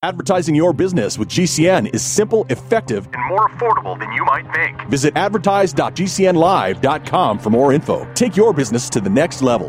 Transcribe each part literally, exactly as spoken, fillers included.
Advertising your business with G C N is simple, effective, and more affordable than you might think. Visit advertise dot g c n live dot com for more info. Take your business to the next level.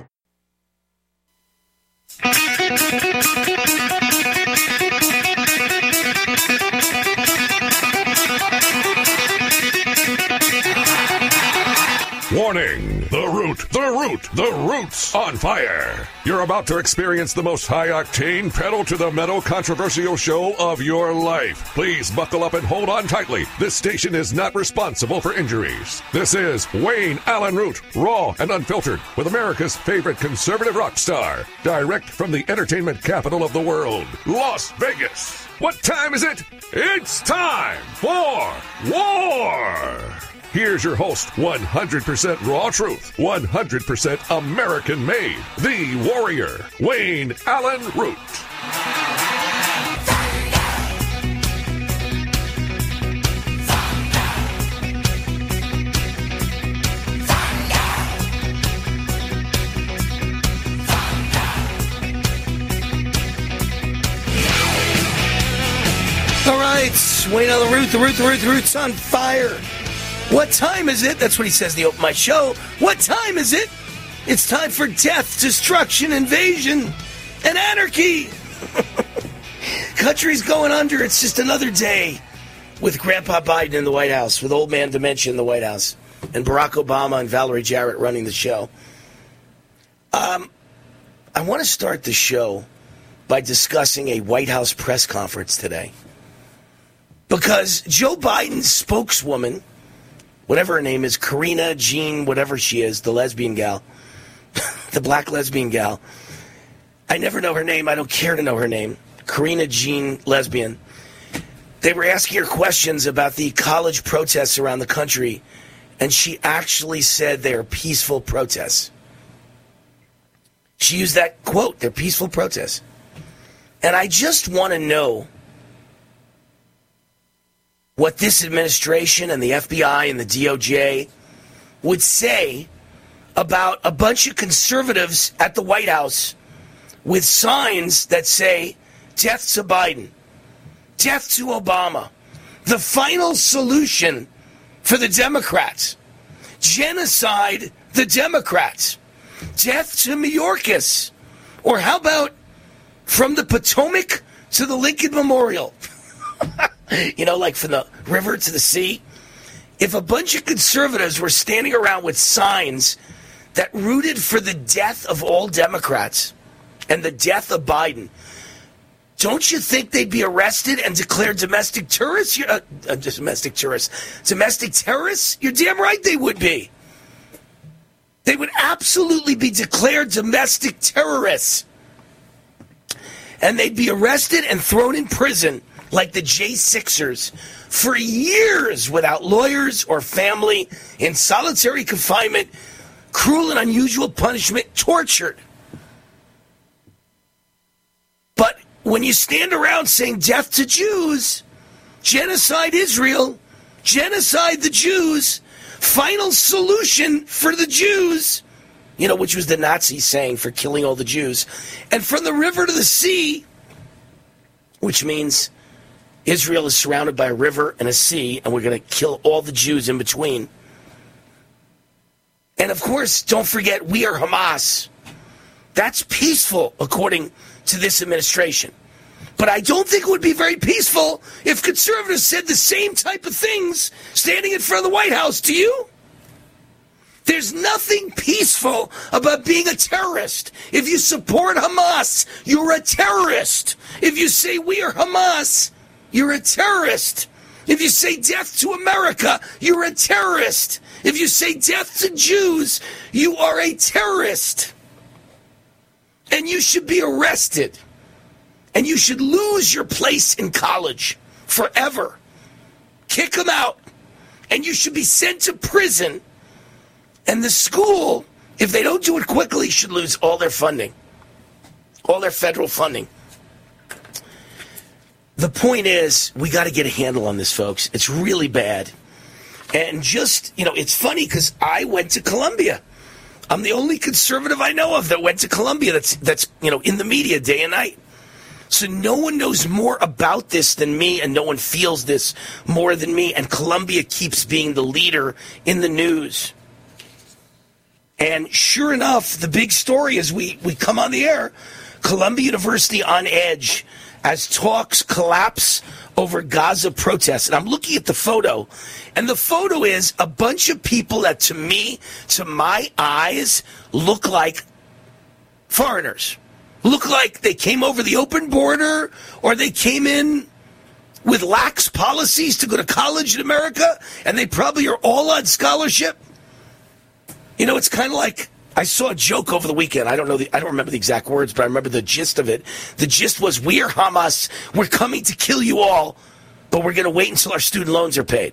Warning! The Root, the Root, the Root's on fire! You're about to experience the most high-octane, pedal-to-the-metal controversial show of your life. Please buckle up and hold on tightly. This station is not responsible for injuries. This is Wayne Allen Root, raw and unfiltered, with America's favorite conservative rock star. Direct from the entertainment capital of the world, Las Vegas. What time is it? It's time for war! Here's your host, one hundred percent raw truth, one hundred percent American made, the warrior, Wayne Allen Root. All right, Wayne Allen Root, the Root, the Root, the Root's on fire. What time is it? That's what he says to open my show. What time is it? It's time for death, destruction, invasion, and anarchy. Country's going under. It's just another day with Grandpa Biden in the White House, with old man dementia in the White House, and Barack Obama and Valerie Jarrett running the show. Um, I want to start the show by discussing a White House press conference today. Because Joe Biden's spokeswoman, whatever her name is, Karina Jean, whatever she is, the lesbian gal, the black lesbian gal. I never know her name. I don't care to know her name. Karina Jean, lesbian. They were asking her questions about the college protests around the country, and she actually said they're peaceful protests. She used that quote, they're peaceful protests. And I just want to know what this administration and the F B I and the D O J would say about a bunch of conservatives at the White House with signs that say, death to Biden, death to Obama, the final solution for the Democrats, genocide the Democrats, death to Mayorkas, or how about from the Potomac to the Lincoln Memorial? You know, like from the river to the sea. If a bunch of conservatives were standing around with signs that rooted for the death of all Democrats and the death of Biden, don't you think they'd be arrested and declared domestic terrorists? Uh, uh, domestic terrorists. Domestic terrorists? You're damn right they would be. They would absolutely be declared domestic terrorists. And they'd be arrested and thrown in prison like the J sixers for years without lawyers or family, in solitary confinement, cruel and unusual punishment, tortured. But when you stand around saying death to Jews, genocide Israel, genocide the Jews, final solution for the Jews, you know, which was the Nazis saying for killing all the Jews, and from the river to the sea, which means Israel is surrounded by a river and a sea, and we're going to kill all the Jews in between. And of course, don't forget, we are Hamas. That's peaceful, according to this administration. But I don't think it would be very peaceful if conservatives said the same type of things standing in front of the White House. Do you? There's nothing peaceful about being a terrorist. If you support Hamas, you're a terrorist. If you say we are Hamas, you're a terrorist. If you say death to America, you're a terrorist. If you say death to Jews, you are a terrorist. And you should be arrested. And you should lose your place in college forever. Kick them out. And you should be sent to prison. And the school, if they don't do it quickly, should lose all their funding. All their federal funding. The point is, we got to get a handle on this, folks. It's really bad. And just, you know, it's funny because I went to Columbia. I'm the only conservative I know of that went to Columbia that's, that's you know, in the media day and night. So no one knows more about this than me, and no one feels this more than me. And Columbia keeps being the leader in the news. And sure enough, the big story as we, we come on the air, Columbia University on edge as talks collapse over Gaza protests. And I'm looking at the photo, and the photo is a bunch of people that to me, to my eyes, look like foreigners. Look like they came over the open border, or they came in with lax policies to go to college in America, and they probably are all on scholarship. You know, it's kind of like, I saw a joke over the weekend. I don't know the, I don't remember the exact words, but I remember the gist of it. The gist was, we are Hamas. We're coming to kill you all, but we're going to wait until our student loans are paid.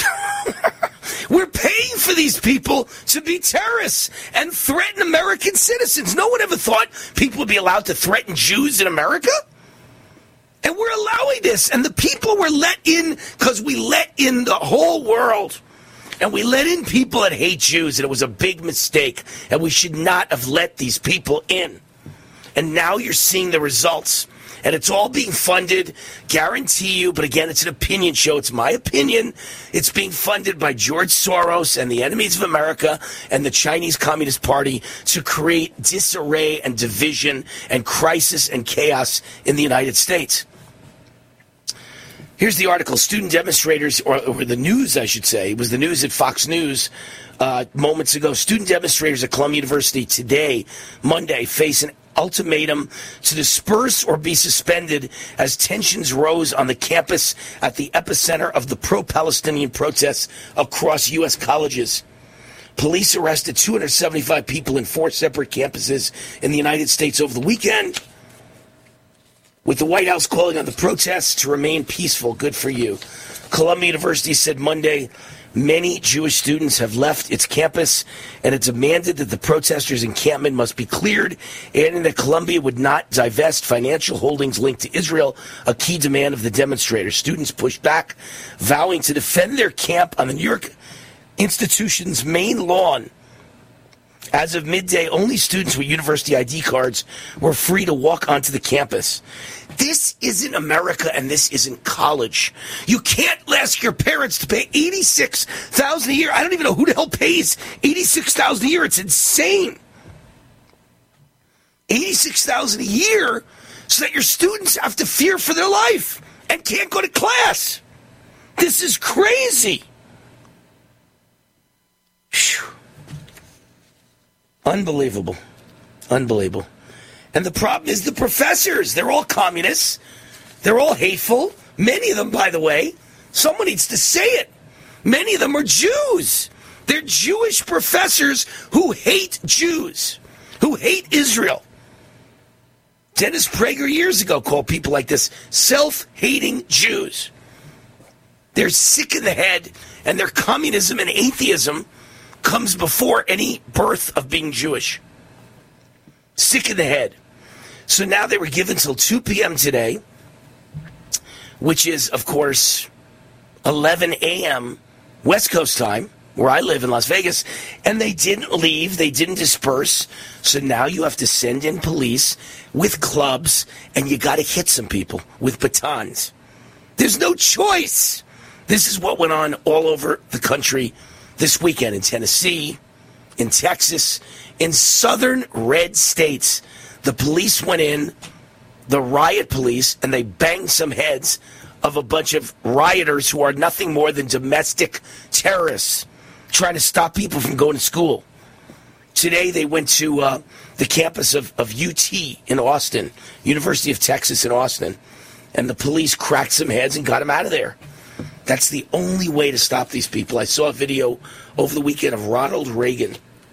We're paying for these people to be terrorists and threaten American citizens. No one ever thought people would be allowed to threaten Jews in America. And we're allowing this. And the people were let in because we let in the whole world. And we let in people that hate Jews, and it was a big mistake. And we should not have let these people in. And now you're seeing the results. And it's all being funded, guarantee you, but again, it's an opinion show. It's my opinion. It's being funded by George Soros and the enemies of America and the Chinese Communist Party to create disarray and division and crisis and chaos in the United States. Here's the article. Student demonstrators, or, or the news, I should say, it was the news at Fox News uh, moments ago. Student demonstrators at Columbia University today, Monday, face an ultimatum to disperse or be suspended as tensions rose on the campus at the epicenter of the pro-Palestinian protests across U S colleges. Police arrested two hundred seventy-five people in four separate campuses in the United States over the weekend, with the White House calling on the protests to remain peaceful. Good for you. Columbia University said Monday many Jewish students have left its campus, and it demanded that the protesters' encampment must be cleared, adding that Columbia would not divest financial holdings linked to Israel, a key demand of the demonstrators. Students pushed back, vowing to defend their camp on the New York institution's main lawn. As of midday, only students with university I D cards were free to walk onto the campus. This isn't America, and this isn't college. You can't ask your parents to pay eighty-six thousand dollars a year. I don't even know who the hell pays eighty-six thousand dollars a year. It's insane. eighty-six thousand dollars a year so that your students have to fear for their life and can't go to class. This is crazy. Whew. Unbelievable. Unbelievable. And the problem is the professors. They're all communists. They're all hateful. Many of them, by the way, someone needs to say it. Many of them are Jews. They're Jewish professors who hate Jews, who hate Israel. Dennis Prager years ago called people like this self-hating Jews. They're sick in the head, and their communism and atheism comes before any birth of being Jewish. Sick in the head. So now they were given till two p.m. today, which is, of course, eleven a.m. West Coast time, where I live in Las Vegas, and they didn't leave, they didn't disperse, so now you have to send in police with clubs, and you got to hit some people with batons. There's no choice. This is what went on all over the country this weekend in Tennessee, in Texas, in southern red states. The police went in, the riot police, and they banged some heads of a bunch of rioters who are nothing more than domestic terrorists trying to stop people from going to school. Today they went to uh, the campus of, of U T in Austin, University of Texas in Austin, and the police cracked some heads and got them out of there. That's the only way to stop these people. I saw a video over the weekend of Ronald Reagan.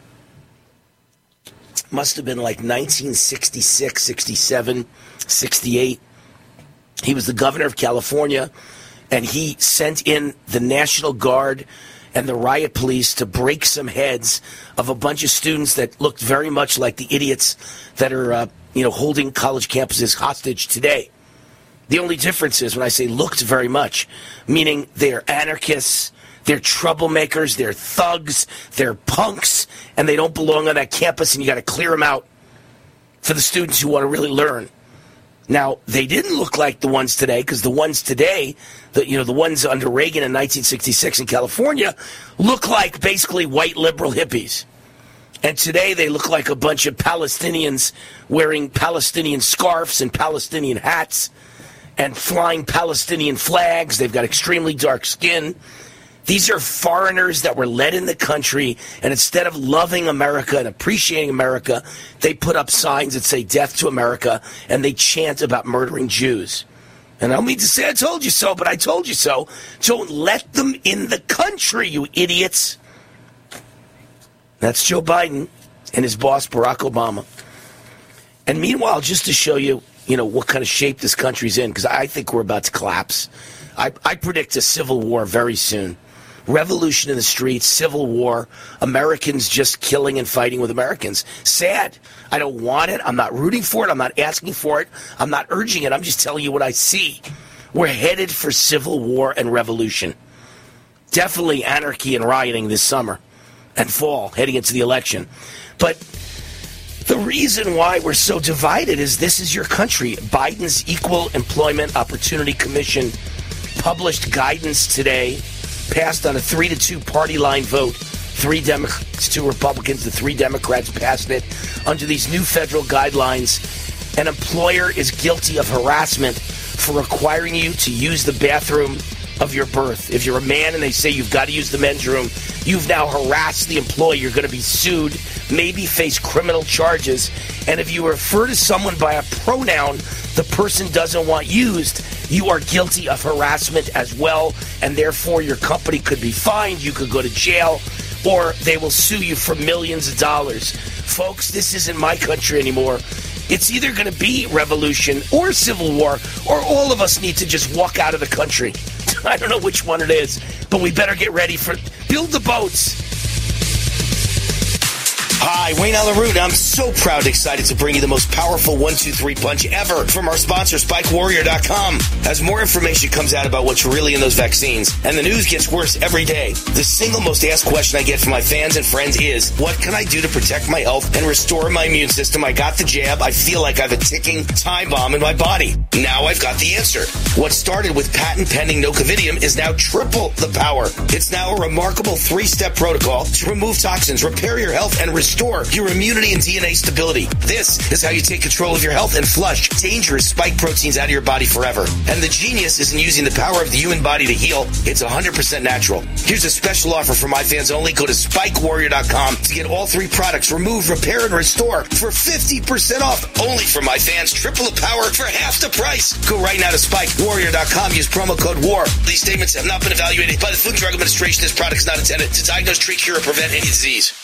Must have been like nineteen sixty-six, sixty-seven, sixty-eight. He was the governor of California, and he sent in the National Guard and the riot police to break some heads of a bunch of students that looked very much like the idiots that are, uh, you know, holding college campuses hostage today. The only difference is when I say looked very much, meaning they're anarchists, they're troublemakers, they're thugs, they're punks, and they don't belong on that campus, and you got to clear them out for the students who want to really learn. Now, they didn't look like the ones today, because the ones today, the, you know, the ones under Reagan in nineteen sixty-six in California, look like basically white liberal hippies. And today they look like a bunch of Palestinians wearing Palestinian scarves and Palestinian hats and flying Palestinian flags. They've got extremely dark skin. These are foreigners that were led in the country, and instead of loving America and appreciating America, they put up signs that say death to America, and they chant about murdering Jews. And I don't mean to say I told you so, but I told you so. Don't let them in the country, you idiots. That's Joe Biden and his boss, Barack Obama. And meanwhile, just to show you, you know, what kind of shape this country's in, because I think we're about to collapse. I, I predict a civil war very soon. Revolution in the streets, civil war, Americans just killing and fighting with Americans. Sad. I don't want it. I'm not rooting for it. I'm not asking for it. I'm not urging it. I'm just telling you what I see. We're headed for civil war and revolution. Definitely anarchy and rioting this summer and fall, heading into the election. But the reason why we're so divided is this is your country. Biden's Equal Employment Opportunity Commission published guidance today, passed on a three to two party line vote. Three Democrats, two Republicans, the three Democrats passed it. Under these new federal guidelines, an employer is guilty of harassment for requiring you to use the bathroom of your birth. If you're a man and they say you've got to use the men's room, you've now harassed the employee. You're going to be sued, maybe face criminal charges. And if you refer to someone by a pronoun the person doesn't want used, you are guilty of harassment as well, and therefore your company could be fined, you could go to jail, or they will sue you for millions of dollars. Folks, this isn't my country anymore. It's either going to be revolution or civil war, or all of us need to just walk out of the country. I don't know which one it is, but we better get ready for build the boats. Hi, Wayne Allyn Root. I'm so proud and excited to bring you the most powerful one two three punch ever from our sponsor, Spike Warrior dot com. As more information comes out about what's really in those vaccines, and the news gets worse every day, the single most asked question I get from my fans and friends is, what can I do to protect my health and restore my immune system? I got the jab. I feel like I have a ticking time bomb in my body. Now I've got the answer. What started with patent-pending Nocovidium is now triple the power. It's now a remarkable three-step protocol to remove toxins, repair your health, and restore your immunity and D N A stability. This is how you take control of your health and flush dangerous spike proteins out of your body forever. And the genius isn't using the power of the human body to heal. It's one hundred percent natural. Here's a special offer for my fans only. Go to Spike Warrior dot com to get all three products, remove, repair, and restore for fifty percent off. Only for my fans. Triple the power for half the price. Go right now to Spike Warrior dot com. Use promo code WAR. These statements have not been evaluated by the Food and Drug Administration. This product is not intended to diagnose, treat, cure, or prevent any disease.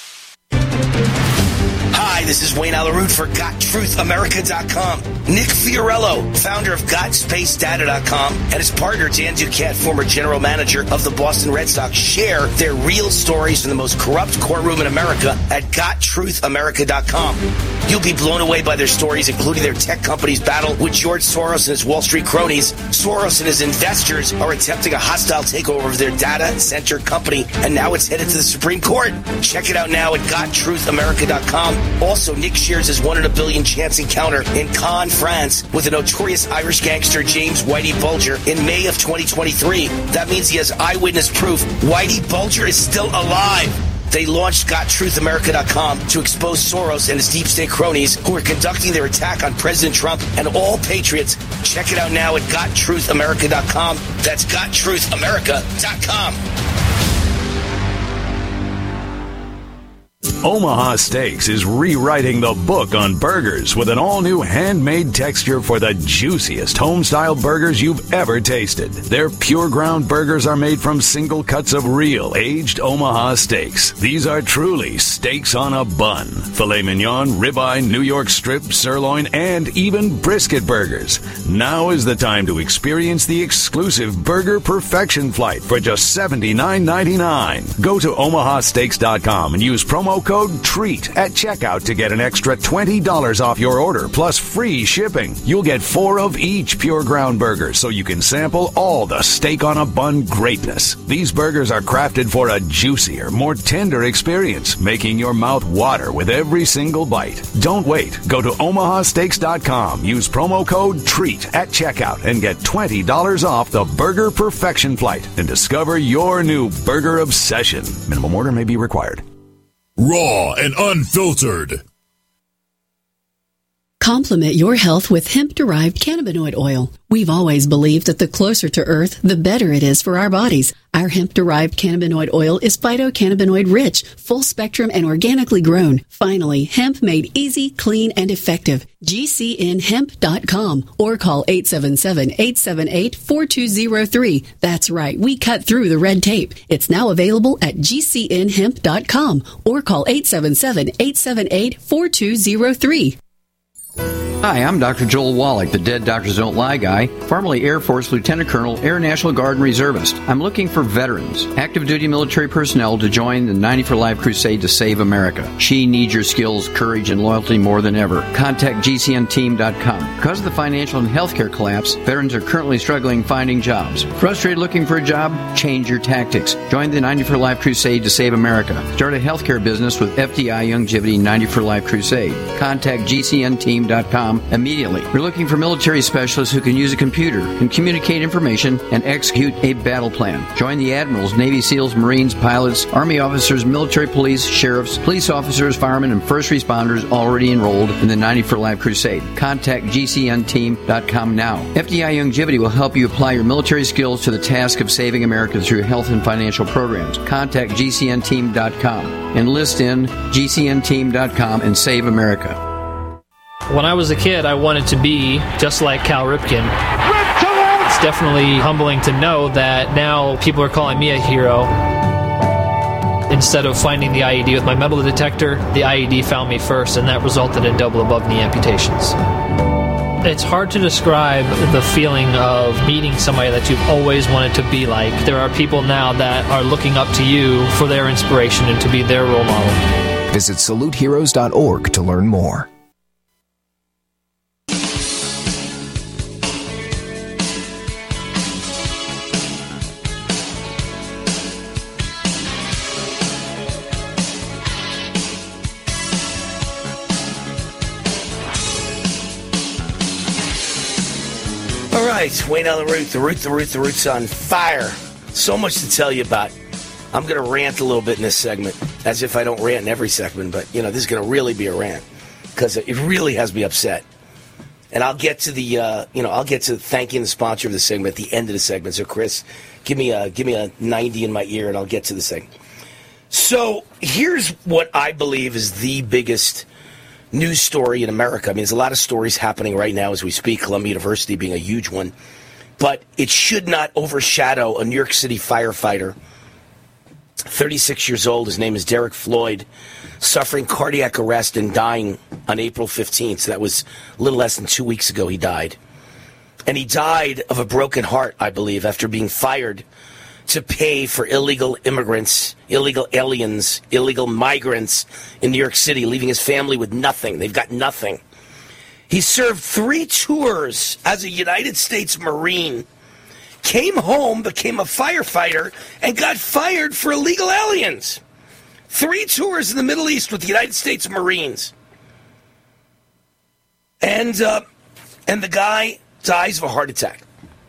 Hi, this is Wayne Allyn Root for Got Truth America dot com. Nick Fiorello, founder of Got Space Data dot com, and his partner Dan Duquette, former general manager of the Boston Red Sox, share their real stories from the most corrupt courtroom in America at Got Truth America dot com. You'll be blown away by their stories, including their tech company's battle with George Soros and his Wall Street cronies. Soros and his investors are attempting a hostile takeover of their data center company, and now it's headed to the Supreme Court. Check it out now at Got Truth America dot com. Also, Nick shares his one in a billion chance encounter in Cannes, France, with the notorious Irish gangster James Whitey Bulger in May of twenty twenty-three. That means he has eyewitness proof Whitey Bulger is still alive. They launched Got Truth America dot com to expose Soros and his deep state cronies who are conducting their attack on President Trump and all patriots. Check it out now at Got Truth America dot com. That's Got Truth America dot com. Omaha Steaks is rewriting the book on burgers with an all-new handmade texture for the juiciest home-style burgers you've ever tasted. Their pure ground burgers are made from single cuts of real, aged Omaha steaks. These are truly steaks on a bun. Filet mignon, ribeye, New York strip, sirloin, and even brisket burgers. Now is the time to experience the exclusive Burger Perfection Flight for just seventy-nine ninety-nine. Go to Omaha Steaks dot com and use promo code code TREAT at checkout to get an extra twenty dollars off your order, plus free shipping. You'll get four of each Pure Ground burger, so you can sample all the steak on a bun greatness. These burgers are crafted for a juicier, more tender experience, making your mouth water with every single bite. Don't wait. Go to omaha steaks dot com. Use promo code TREAT at checkout and get twenty dollars off the Burger Perfection Flight and discover your new burger obsession. Minimum order may be required. Raw and unfiltered. Complement your health with hemp-derived cannabinoid oil. We've always believed that the closer to Earth, the better it is for our bodies. Our hemp-derived cannabinoid oil is phytocannabinoid rich, full spectrum, and organically grown. Finally, hemp made easy, clean, and effective. G C N hemp dot com or call eight seven seven, eight seven eight, four two zero three. That's right, we cut through the red tape. It's now available at G C N hemp dot com or call eight seven seven, eight seven eight, four two zero three. Hi, I'm Doctor Joel Wallach, the Dead Doctors Don't Lie guy, formerly Air Force Lieutenant Colonel, Air National Guard and Reservist. I'm looking for veterans, active duty military personnel to join the ninety for Life crusade to save America. She needs your skills, courage, and loyalty more than ever. Contact G C N team dot com. Because of the financial and healthcare collapse, veterans are currently struggling finding jobs. Frustrated looking for a job? Change your tactics. Join the ninety for Life crusade to save America. Start a healthcare business with F D I Youngevity ninety for Life crusade. Contact G C N team dot com immediately. We're looking for military specialists who can use a computer, can communicate information, and execute a battle plan. Join the admirals, Navy SEALs, Marines, pilots, Army officers, military police, sheriffs, police officers, firemen, and first responders already enrolled in the ninety for Life crusade. Contact G C N team dot com now. F D I Youngevity will help you apply your military skills to the task of saving America through health and financial programs. Contact G C N team dot com. Enlist in G C N team dot com and save America. When I was a kid, I wanted to be just like Cal Ripken. It's definitely humbling to know that now people are calling me a hero. Instead of finding the I E D with my metal detector, the I E D found me first, and that resulted in double above knee amputations. It's hard to describe the feeling of meeting somebody that you've always wanted to be like. There are people now that are looking up to you for their inspiration and to be their role model. Visit salute heroes dot org to learn more. Wayne on the Root, the Root, the Root, the Root's on fire. So much to tell you about. I'm going to rant a little bit in this segment, as if I don't rant in every segment, but, you know, this is going to really be a rant, because it really has me upset. And I'll get to the, uh, you know, I'll get to thanking the sponsor of the segment at the end of the segment. So, Chris, give me a, give me a ninety in my ear, and I'll get to the segment. So, here's what I believe is the biggest news story in America. I mean, there's a lot of stories happening right now as we speak, Columbia University being a huge one. But it should not overshadow a New York City firefighter, thirty-six years old. His name is Derek Floyd, suffering cardiac arrest and dying on April fifteenth. So that was a little less than two weeks ago he died. And he died of a broken heart, I believe, after being fired to pay for illegal immigrants, illegal aliens, illegal migrants in New York City, leaving his family with nothing. They've got nothing. He served three tours as a United States Marine, came home, became a firefighter, and got fired for illegal aliens. Three tours in the Middle East with the United States Marines. And, uh, and the guy dies of a heart attack.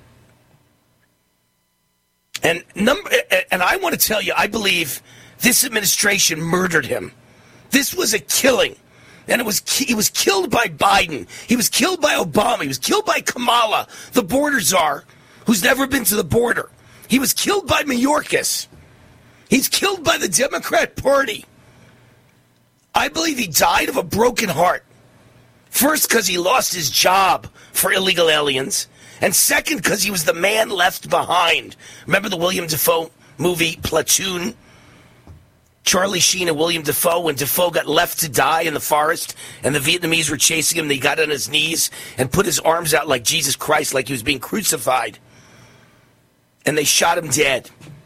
And number, and I want to tell you, I believe this administration murdered him. This was a killing. And it was he was killed by Biden. He was killed by Obama. He was killed by Kamala, the border czar, who's never been to the border. He was killed by Mayorkas. He's killed by the Democrat Party. I believe he died of a broken heart. First, because he lost his job for illegal aliens. And second, because he was the man left behind. Remember the William Dafoe movie, Platoon? Charlie Sheen and William Dafoe, when Dafoe got left to die in the forest and the Vietnamese were chasing him, and he got on his knees and put his arms out like Jesus Christ, like he was being crucified. And they shot him dead.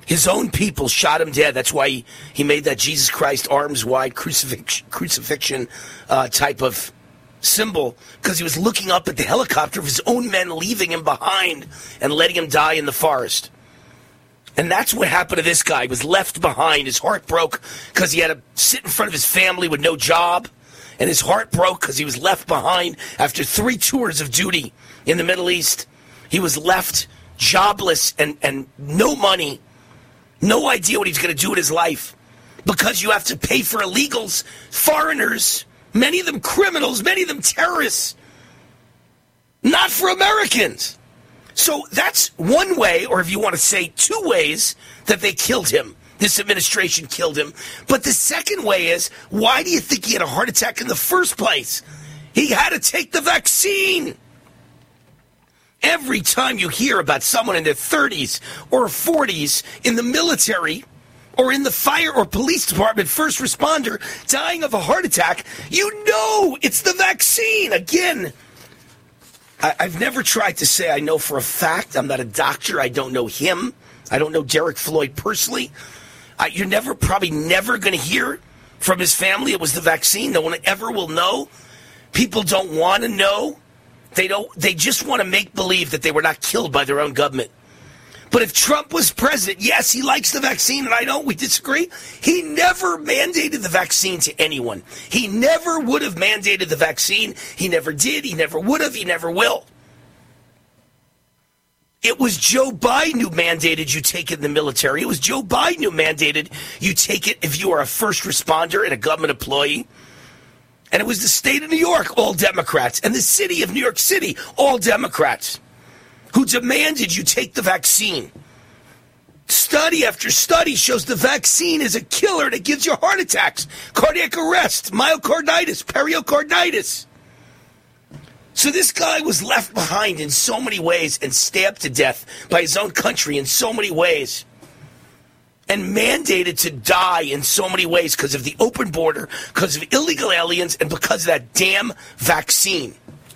His own people shot him dead. That's why he, he made that Jesus Christ arms wide crucifix, crucifixion uh, type of symbol, because he was looking up at the helicopter of his own men leaving him behind and letting him die in the forest. And that's what happened to this guy. He was left behind. His heart broke because he had to sit in front of his family with no job. And his heart broke because he was left behind after three tours of duty in the Middle East. He was left jobless and, and no money. No idea what he's going to do with his life, because you have to pay for illegals, foreigners, many of them criminals, many of them terrorists, not for Americans. So that's one way, or if you want to say two ways, that they killed him. This administration killed him. But the second way is, why do you think he had a heart attack in the first place? He had to take the vaccine. Every time you hear about someone in their thirties or forties in the military or in the fire or police department, first responder, dying of a heart attack, you know it's the vaccine. Again, I, I've never tried to say I know for a fact. I'm not a doctor. I don't know him. I don't know Derek Floyd personally. I, you're never, probably never going to hear from his family it was the vaccine. No one ever will know. People don't want to know. They don't. They just want to make believe that they were not killed by their own government. But if Trump was president, yes, he likes the vaccine, and I don't. We disagree. He never mandated the vaccine to anyone. He never would have mandated the vaccine. He never did. He never would have. He never will. It was Joe Biden who mandated you take it in the military. It was Joe Biden who mandated you take it if you are a first responder and a government employee. And it was the state of New York, all Democrats, and the city of New York City, all Democrats, who demanded you take the vaccine. Study after study shows the vaccine is a killer that gives you heart attacks, cardiac arrest, myocarditis, pericarditis. So this guy was left behind in so many ways and stabbed to death by his own country in so many ways, and mandated to die in so many ways because of the open border, because of illegal aliens, and because of that damn vaccine.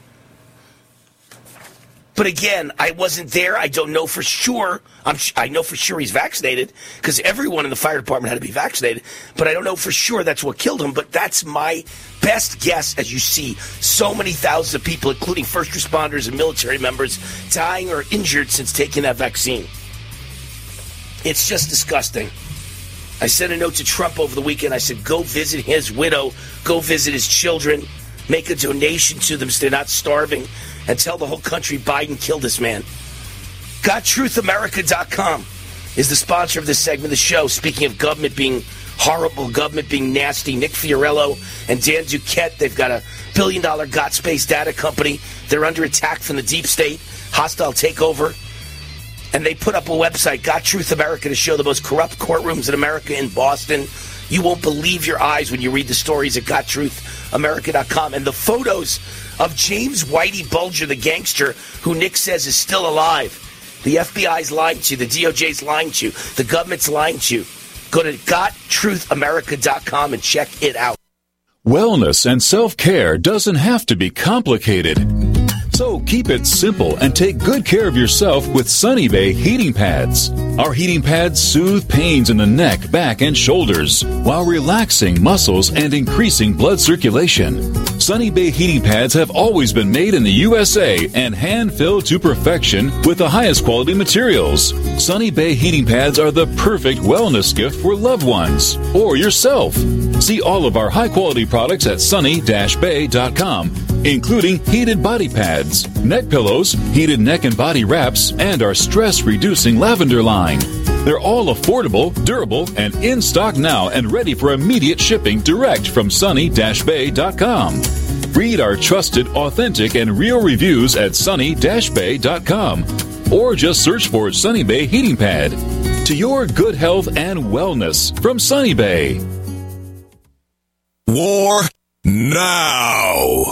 But again, I wasn't there. I don't know for sure. I'm, I know for sure he's vaccinated because everyone in the fire department had to be vaccinated. But I don't know for sure that's what killed him. But that's my best guess, as you see so many thousands of people, including first responders and military members, dying or injured since taking that vaccine. It's just disgusting. I sent a note to Trump over the weekend. I said, go visit his widow. Go visit his children. Make a donation to them so they're not starving. And tell the whole country Biden killed this man. Got Truth America dot com is the sponsor of this segment of the show. Speaking of government being horrible, government being nasty, Nick Fiorello and Dan Duquette, they've got a billion-dollar Got Space data company. They're under attack from the deep state, hostile takeover. And they put up a website, Got Truth America, to show the most corrupt courtrooms in America in Boston. You won't believe your eyes when you read the stories at Got Truth America dot com. And the photos of James Whitey Bulger, the gangster, who Nick says is still alive. The F B I's lying to you. The D O J's lying to you. The government's lying to you. Go to Got Truth America dot com and check it out. Wellness and self-care doesn't have to be complicated. So keep it simple and take good care of yourself with Sunny Bay heating pads. Our heating pads soothe pains in the neck, back, and shoulders while relaxing muscles and increasing blood circulation. Sunny Bay heating pads have always been made in the U S A and hand-filled to perfection with the highest quality materials. Sunny Bay heating pads are the perfect wellness gift for loved ones or yourself. See all of our high-quality products at sunny dash bay dot com, including heated body pads, neck pillows, heated neck and body wraps, and our stress-reducing lavender line. They're all affordable, durable, and in stock now and ready for immediate shipping direct from sunny dash bay dot com. Read our trusted, authentic, and real reviews at sunny dash bay dot com or just search for Sunny Bay Heating Pad. To your good health and wellness from Sunny Bay. War now.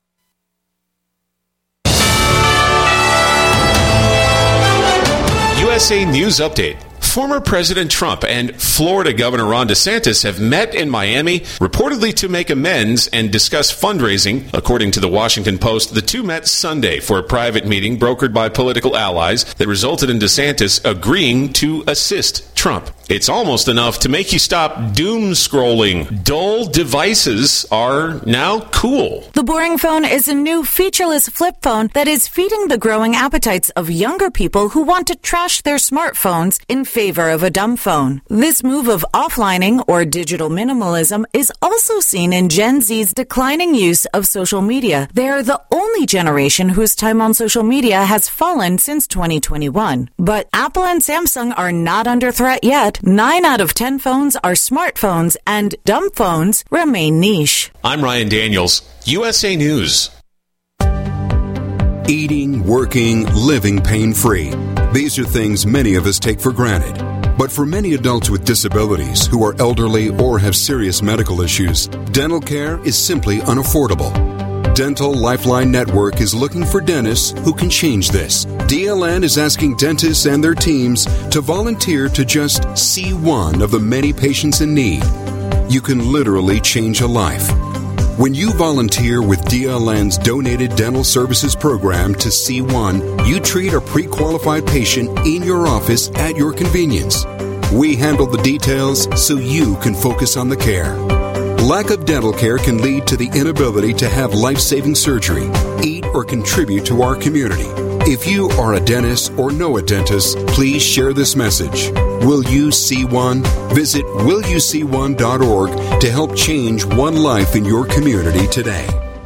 U S A News Update. Former President Trump and Florida Governor Ron DeSantis have met in Miami, reportedly to make amends and discuss fundraising. According to the Washington Post, the two met Sunday for a private meeting brokered by political allies that resulted in DeSantis agreeing to assist Trump. It's almost enough to make you stop doom scrolling. Dull devices are now cool. The Boring Phone is a new featureless flip phone that is feeding the growing appetites of younger people who want to trash their smartphones in favor of a dumb phone. This move of offlining or digital minimalism is also seen in Gen Z's declining use of social media. They are the only generation whose time on social media has fallen since twenty twenty-one. But Apple and Samsung are not under threat yet. Nine out of ten phones are smartphones, and dumb phones remain niche. I'm Ryan Daniels, U S A News. Eating, working, living pain-free. These are things many of us take for granted. But for many adults with disabilities who are elderly or have serious medical issues, dental care is simply unaffordable. Dental Lifeline Network is looking for dentists who can change this. D L N is asking dentists and their teams to volunteer to just see one of the many patients in need. You can literally change a life. When you volunteer with D L N's Donated Dental Services Program to see one, you treat a pre-qualified patient in your office at your convenience. We handle the details so you can focus on the care. Lack of dental care can lead to the inability to have life-saving surgery, eat, or contribute to our community. If you are a dentist or know a dentist, please share this message. Will you see one? Visit will you see one dot org to help change one life in your community today.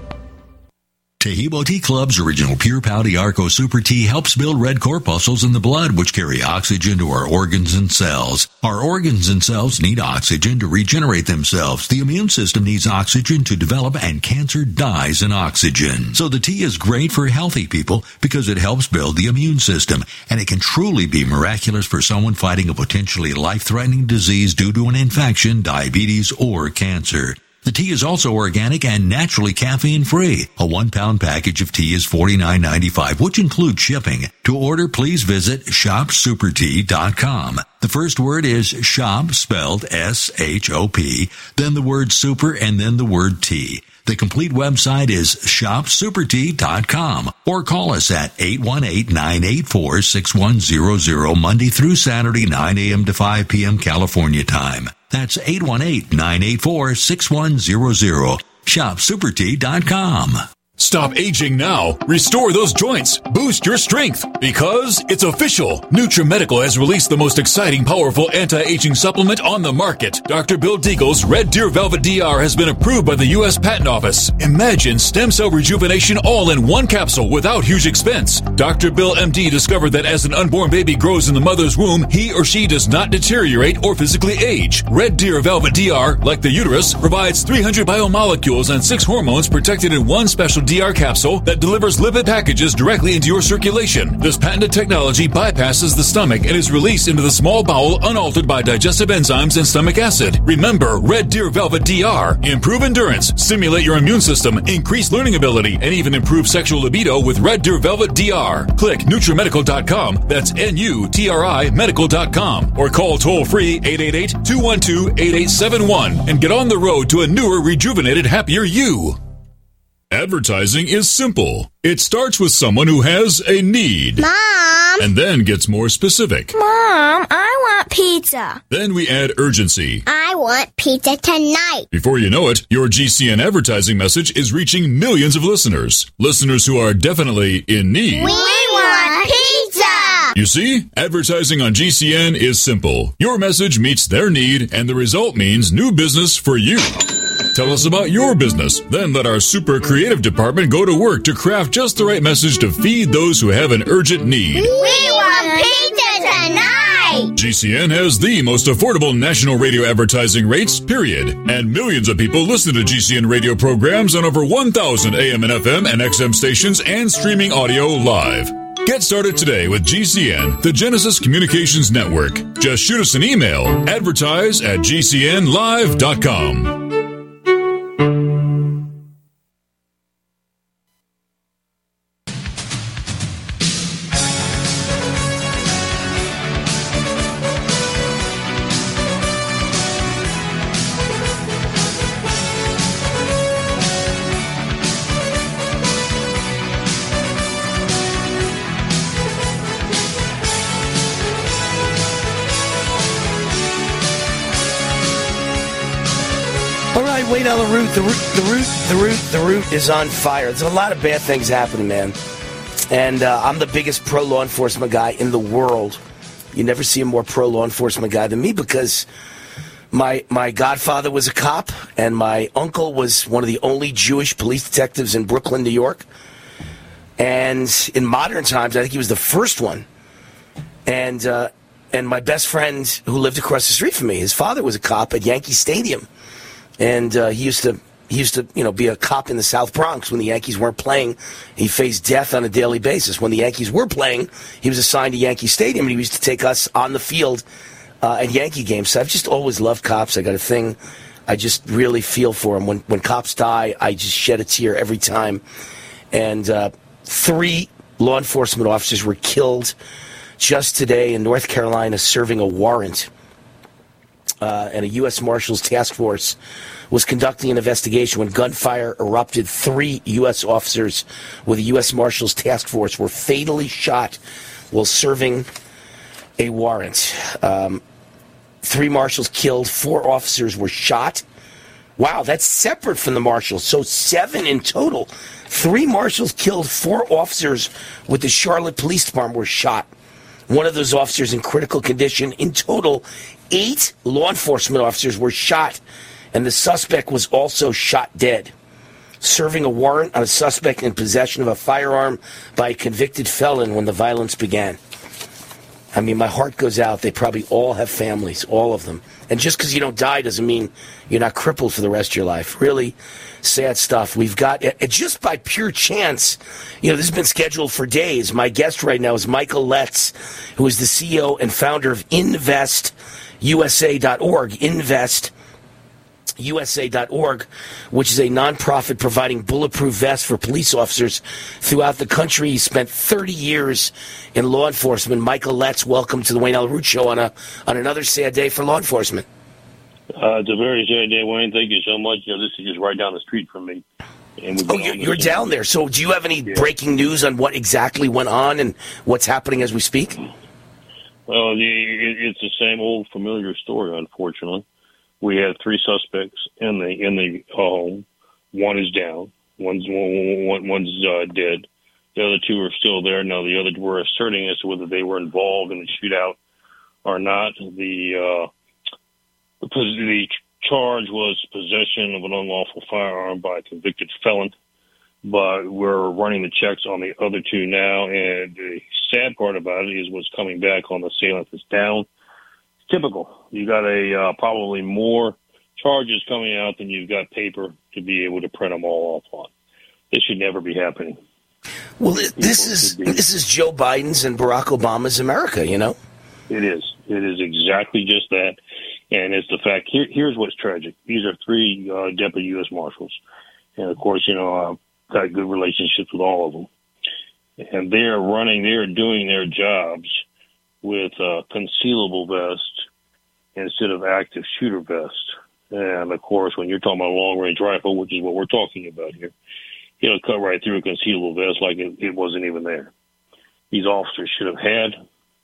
Tehebo Tea Club's original Pure Pouty Arco Super Tea helps build red corpuscles in the blood, which carry oxygen to our organs and cells. Our organs and cells need oxygen to regenerate themselves. The immune system needs oxygen to develop, and cancer dies in oxygen. So the tea is great for healthy people because it helps build the immune system, and it can truly be miraculous for someone fighting a potentially life-threatening disease due to an infection, diabetes, or cancer. The tea is also organic and naturally caffeine-free. A one-pound package of tea is forty-nine ninety-five, which includes shipping. To order, please visit shop super tea dot com. The first word is shop, spelled S H O P, then the word super, and then the word tea. The complete website is shop super tea dot com, or call us at eight one eight, nine eight four, six one zero zero Monday through Saturday, nine a.m. to five p.m. California time. That's eight one eight, nine eight four, six one zero zero. shop super tea dot com. Stop aging now. Restore those joints. Boost your strength. Because it's official. NutriMedical has released the most exciting, powerful anti-aging supplement on the market. Doctor Bill Deagle's Red Deer Velvet D R has been approved by the U S Patent Office. Imagine stem cell rejuvenation all in one capsule without huge expense. Doctor Bill M D discovered that as an unborn baby grows in the mother's womb, he or she does not deteriorate or physically age. Red Deer Velvet D R, like the uterus, provides three hundred biomolecules and six hormones protected in one special D R capsule that delivers lipid packages directly into your circulation. This patented technology bypasses the stomach and is released into the small bowel unaltered by digestive enzymes and stomach acid. Remember, Red Deer Velvet D R. Improve endurance, stimulate your immune system, increase learning ability, and even improve sexual libido with Red Deer Velvet D R. Click NutriMedical dot com, that's N U T R I medical dot com, or call toll-free eight eight eight, two one two, eight eight seven one and get on the road to a newer, rejuvenated, happier you. Advertising is simple. It starts with someone who has a need. Mom! And then gets more specific. Mom, I want pizza. Then we add urgency. I want pizza tonight. Before you know it, your G C N advertising message is reaching millions of listeners. Listeners who are definitely in need. We want pizza! You see, advertising on G C N is simple. Your message meets their need, and the result means new business for you. Tell us about your business. Then let our super creative department go to work to craft just the right message to feed those who have an urgent need. We want pizza tonight! G C N has the most affordable national radio advertising rates, period. And millions of people listen to G C N radio programs on over one thousand A M and F M and X M stations and streaming audio live. Get started today with G C N, the Genesis Communications Network. Just shoot us an email, advertise at G C N live dot com. man, Wayne Allyn Root, the root, the root, the root, the root is on fire. There's a lot of bad things happening, man. And uh, I'm the biggest pro-law enforcement guy in the world. You never see a more pro-law enforcement guy than me because my my godfather was a cop, and my uncle was one of the only Jewish police detectives in Brooklyn, New York. And in modern times, I think he was the first one. And uh, and my best friend who lived across the street from me, his father was a cop at Yankee Stadium. And uh, he used to... He used to, you know, be a cop in the South Bronx when the Yankees weren't playing. He faced death on a daily basis. When the Yankees were playing, he was assigned to Yankee Stadium, and he used to take us on the field uh, at Yankee games. So I've just always loved cops. I got a thing. I just really feel for them. When when cops die, I just shed a tear every time. And uh, three law enforcement officers were killed just today in North Carolina serving a warrant. Uh, and a U S Marshals task force was conducting an investigation when gunfire erupted. Three U S officers with a U S Marshals task force were fatally shot while serving a warrant. Um, three marshals killed. Four officers were shot. Wow, that's separate from the marshals. So seven in total. Three marshals killed. Four officers with the Charlotte Police Department were shot. One of those officers in critical condition. In total, eight law enforcement officers were shot, and the suspect was also shot dead. Serving a warrant on a suspect in possession of a firearm by a convicted felon when the violence began. I mean, my heart goes out. They probably all have families, all of them. And just because you don't die doesn't mean you're not crippled for the rest of your life. Really sad stuff. We've got, just by pure chance, you know, this has been scheduled for days. My guest right now is Michael Letts, who is the C E O and founder of invest U S A dot org. invest U S A dot org, which is a nonprofit providing bulletproof vests for police officers throughout the country. He spent thirty years in law enforcement. Michael Letts, welcome to the Wayne Allyn Root Show on a on another sad day for law enforcement. Uh, it's a very sad day, Wayne. Thank you so much. You know, this is just right down the street from me. And oh, you're, you're down there. So do you have any yeah. breaking news on what exactly went on and what's happening as we speak? Well, it's the same old familiar story, unfortunately. We had three suspects in the in the home. One is down. One's one, one's uh, dead. The other two are still there. Now the other were asserting as to whether they were involved in the shootout or not. The uh, the, the charge was possession of an unlawful firearm by a convicted felon. But we're running the checks on the other two now, and the sad part about it is what's coming back on the assailant that's down. It's typical. You got a uh, probably more charges coming out than you've got paper to be able to print them all off on. This should never be happening. Well, this is this is Joe Biden's and Barack Obama's America, you know? It is. It is exactly just that. And it's the fact, here, here's what's tragic. These are three uh, deputy U S Marshals. And, of course, you know, uh, got good relationships with all of them. And they're running, they're doing their jobs with a concealable vest instead of active shooter vest. And, of course, when you're talking about a long-range rifle, which is what we're talking about here, it'll cut right through a concealable vest like it, it wasn't even there. These officers should have had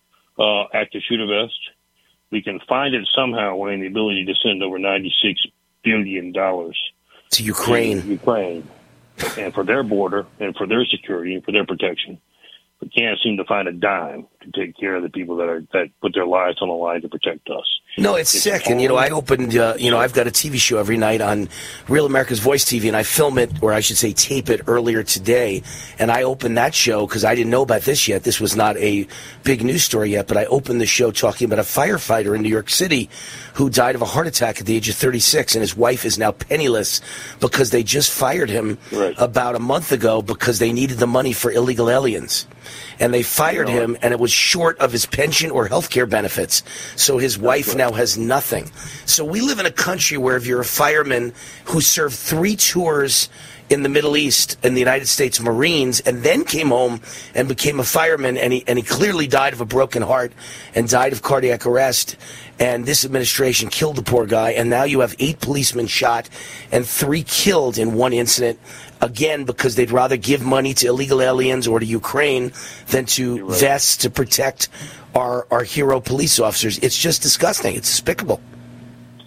uh, active shooter vest. We can find it somehow, Wayne, the ability to send over ninety-six billion dollars to Ukraine. To Ukraine. And for their border and for their security and for their protection. We can't seem to find a dime to take care of the people that are that put their lives on the line to protect us. No, it's, it's sick. And, you know, I opened, uh, you know, I've got a T V show every night on Real America's Voice T V, and I film it, or I should say tape it earlier today. And I opened that show because I didn't know about this yet. This was not a big news story yet, but I opened the show talking about a firefighter in New York City who died of a heart attack at the age of thirty-six, and his wife is now penniless because they just fired him right. about a month ago because they needed the money for illegal aliens. And they fired him, and it was short of his pension or health care benefits. So his wife now has nothing. So we live in a country where if you're a fireman who served three tours in the Middle East in the United States Marines and then came home and became a fireman, and he, and he clearly died of a broken heart and died of cardiac arrest, and this administration killed the poor guy, and now you have eight policemen shot and three killed in one incident, again, because they'd rather give money to illegal aliens or to Ukraine than to right. vests to protect our, our hero police officers. It's just disgusting. It's despicable.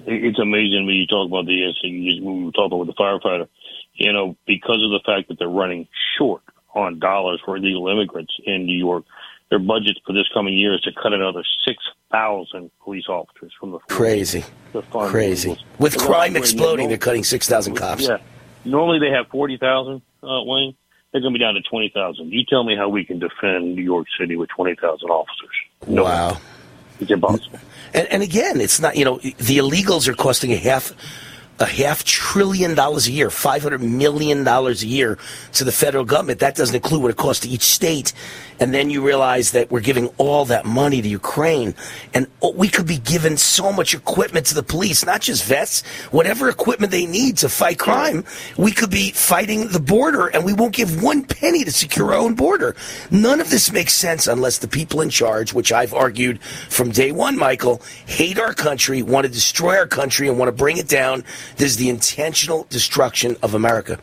it's amazing when you talk about the, we were talking with the firefighter, you know, because of the fact that they're running short on dollars for illegal immigrants in New York, their budget for this coming year is to cut another six thousand police officers from the Crazy. The fund Crazy. illegals. With So crime normally- exploding, they're cutting six thousand cops. Yeah. Normally they have forty thousand, uh, Wayne. They're going to be down to twenty thousand. You tell me how we can defend New York City with twenty thousand officers. No. Wow. It's impossible. And, and again, it's not, you know, the illegals are costing a half a half trillion dollars a year, five hundred million dollars a year to the federal government. That doesn't include what it costs to each state. And then you realize that we're giving all that money to Ukraine. And we could be giving so much equipment to the police, not just vests, whatever equipment they need to fight crime. We could be fighting the border, and we won't give one penny to secure our own border. None of this makes sense unless the people in charge, which I've argued from day one, Michael, hate our country, want to destroy our country, and want to bring it down. There's the intentional destruction of America.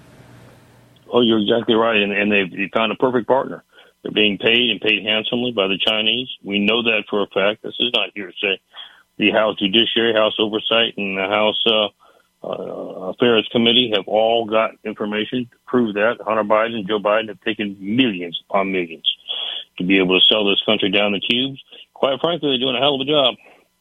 Oh, you're exactly right. And, and they've they found a perfect partner. They're being paid and paid handsomely by the Chinese. We know that for a fact. This is not hearsay. The House Judiciary, House Oversight, and the House uh, uh, Affairs Committee have all got information to prove that. Hunter Biden and Joe Biden have taken millions upon millions to be able to sell this country down the tubes. Quite frankly, they're doing a hell of a job.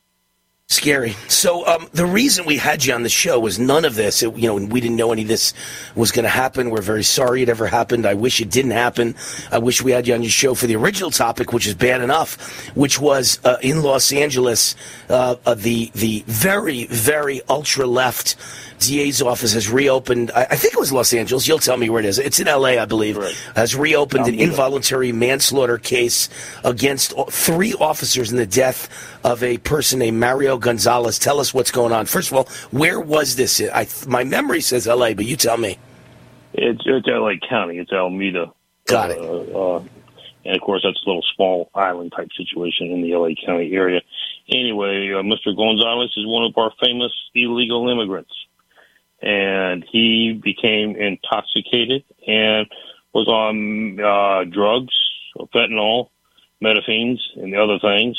Scary. So um, the reason we had you on the show was none of this. It, you know, we didn't know any of this was going to happen. We're very sorry it ever happened. I wish it didn't happen. I wish we had you on your show for the original topic, which is bad enough, which was uh, in Los Angeles, uh, uh, the the very, very ultra-left D A's office has reopened. I, I think it was Los Angeles. You'll tell me where it is. It's in L A, I believe. Right. Has reopened an involuntary manslaughter case against three officers in the death of a person named Mario Gonzalez. Tell us what's going on. First of all, where was this? I, my memory says L A, but you tell me. It's, it's L A County. It's Alameda. Got it. Uh, uh, and, of course, that's a little small island-type situation in the L A County area. Anyway, uh, Mister Gonzalez is one of our famous illegal immigrants. And he became intoxicated and was on uh, drugs, fentanyl, methamphetamines, and the other things,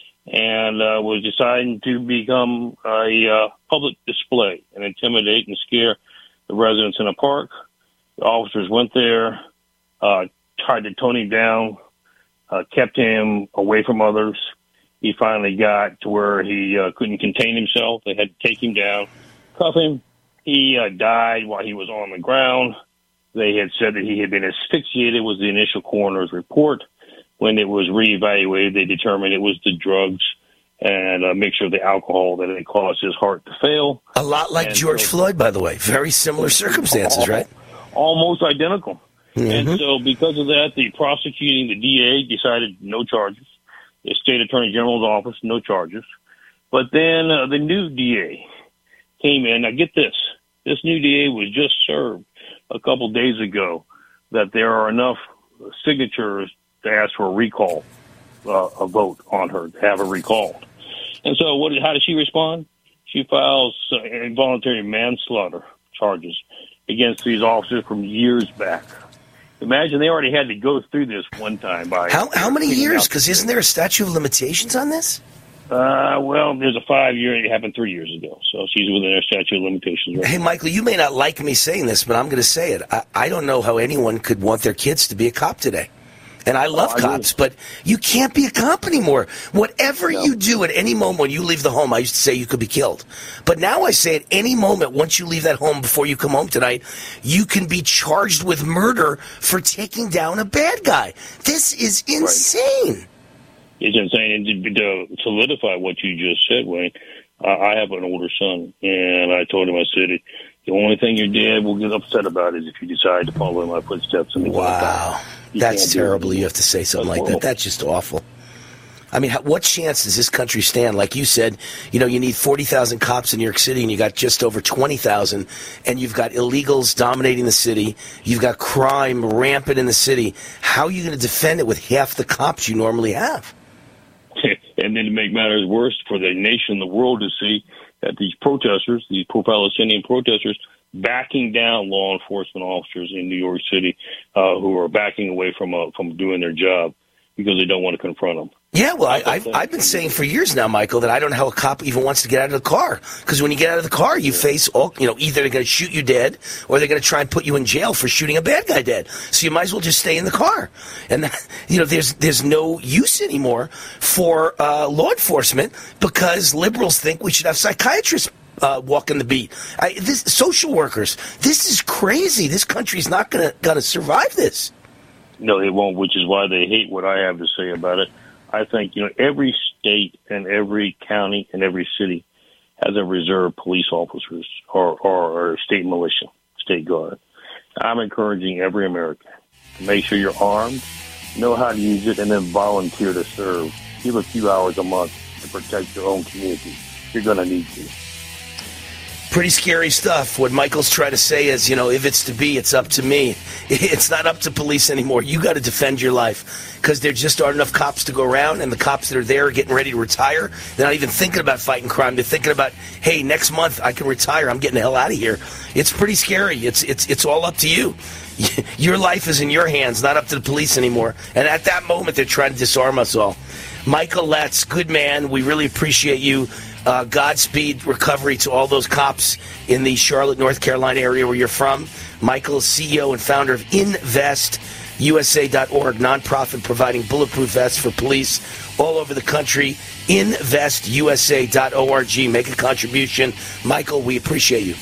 and uh, was deciding to become a uh, public display and intimidate and scare the residents in a park. The officers went there, uh, tried to tone him down, uh, kept him away from others. He finally got to where he uh, couldn't contain himself. They had to take him down, cuff him. He uh, died while he was on the ground. They had said that he had been asphyxiated, was the initial coroner's report. When it was reevaluated, they determined it was the drugs and a mixture of the alcohol that had caused his heart to fail. A lot like and George so, Floyd, by the way. Very similar circumstances, right? Almost identical. Mm-hmm. And so because of that, the prosecuting, the D A, decided no charges. The state attorney general's office, no charges. But then uh, the new D A came in. Now, get this. This new D A was just served a couple days ago that there are enough signatures to ask for a recall, uh, a vote on her, to have her recalled. And so what? How does she respond? She files uh, involuntary manslaughter charges against these officers from years back. Imagine they already had to go through this one time. By How, how many years? Because isn't there a statute of limitations on this? Uh, well, there's a five-year. It happened three years ago, so she's within her statute of limitations. Right Hey, Michael, you may not like me saying this, but I'm going to say it. I, I don't know how anyone could want their kids to be a cop today. And I love oh, I cops, do. but you can't be a cop anymore. Whatever no. you do at any moment when you leave the home, I used to say you could be killed. But now I say at any moment once you leave that home before you come home tonight, you can be charged with murder for taking down a bad guy. This is insane. Right. It's insane. And to, to solidify what you just said, Wayne, uh, I have an older son, and I told him, I said, the only thing your dad will get upset about is if you decide to follow in my footsteps. And wow. That's terrible. You have to say something like that. That's just awful. I mean, how, what chance does this country stand? Like you said, you know, you need forty thousand cops in New York City, and you got just over twenty thousand, and you've got illegals dominating the city. You've got crime rampant in the city. How are you going to defend it with half the cops you normally have? And then to make matters worse for the nation, the world to see that these protesters, these pro-Palestinian protesters, backing down law enforcement officers in New York City uh, who are backing away from uh, from doing their job because they don't want to confront them. Yeah, well, I, I've, I've been saying for years now, Michael, that I don't know how a cop even wants to get out of the car. Because when you get out of the car, you face all, you know, either they're going to shoot you dead or they're going to try and put you in jail for shooting a bad guy dead. So you might as well just stay in the car. And, that, you know, there's there's no use anymore for uh, law enforcement because liberals think we should have psychiatrists uh, walking the beat. I, this, social workers, this is crazy. This country's not going to going to survive this. No, it won't, which is why they hate what I have to say about it. I think, you know, every state and every county and every city has a reserve police officers or, or, or state militia, state guard. I'm encouraging every American to make sure you're armed, know how to use it, and then volunteer to serve. Give a few hours a month to protect your own community. You're going to need to. Pretty scary stuff. What Michael's trying to say is, you know, if it's to be, it's up to me. It's not up to police anymore. You got to defend your life because there just aren't enough cops to go around, and the cops that are there are getting ready to retire. They're not even thinking about fighting crime. They're thinking about, hey, next month I can retire. I'm getting the hell out of here. It's pretty scary. It's it's it's all up to you. Your life is in your hands, not up to the police anymore. And at that moment, they're trying to disarm us all. Michael Letts, good man. We really appreciate you. Uh, Godspeed recovery to all those cops in the Charlotte, North Carolina area where you're from. Michael, C E O and founder of invest U S A dot org, nonprofit providing bulletproof vests for police all over the country. invest U S A dot org. Make a contribution. Michael, we appreciate you.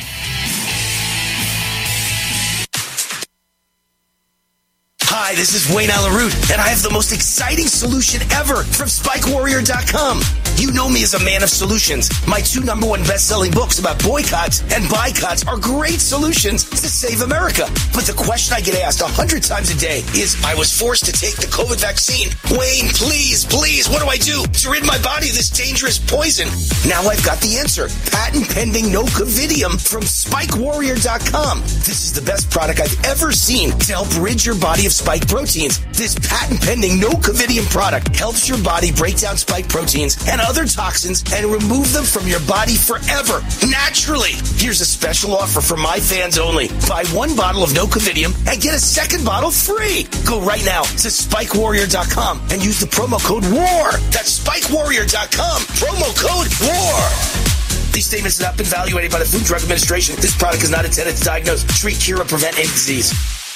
Hi, this is Wayne Allyn Root, and I have the most exciting solution ever from Spike Warrior dot com. You know me as a man of solutions. My two number one best-selling books about boycotts and boycotts are great solutions to save America. But the question I get asked a hundred times a day is, I was forced to take the COVID vaccine. Wayne, please, please, what do I do to rid my body of this dangerous poison? Now I've got the answer. Patent-pending Nocovidium from Spike Warrior dot com. This is the best product I've ever seen to help rid your body of spike proteins. This patent-pending Nocovidium product helps your body break down spike proteins and other toxins and remove them from your body forever, naturally. Here's a special offer for my fans only. Buy one bottle of Nocovidium and get a second bottle free. Go right now to Spike Warrior dot com and use the promo code WAR. That's Spike Warrior dot com, promo code WAR. These statements have not been evaluated by the Food and Drug Administration. This product is not intended to diagnose, treat, cure, or prevent any disease.